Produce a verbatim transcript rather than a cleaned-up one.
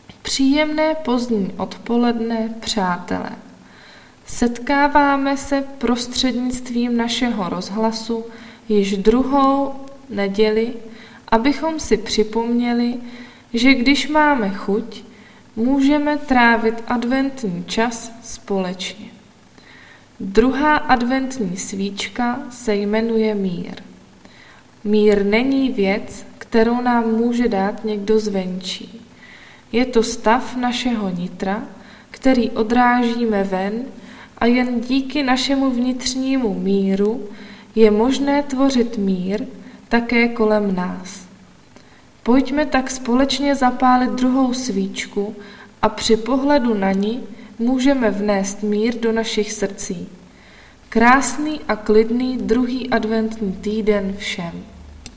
Příjemné pozdní odpoledne, přátelé. Setkáváme se prostřednictvím našeho rozhlasu již druhou neděli, abychom si připomněli, že když máme chuť, můžeme trávit adventní čas společně. Druhá adventní svíčka se jmenuje mír. Mír není věc, kterou nám může dát někdo zvenčí. Je to stav našeho nitra, který odrážíme ven a jen díky našemu vnitřnímu míru je možné tvořit mír také kolem nás. Pojďme tak společně zapálit druhou svíčku a při pohledu na ni můžeme vnést mír do našich srdcí. Krásný a klidný druhý adventní týden všem.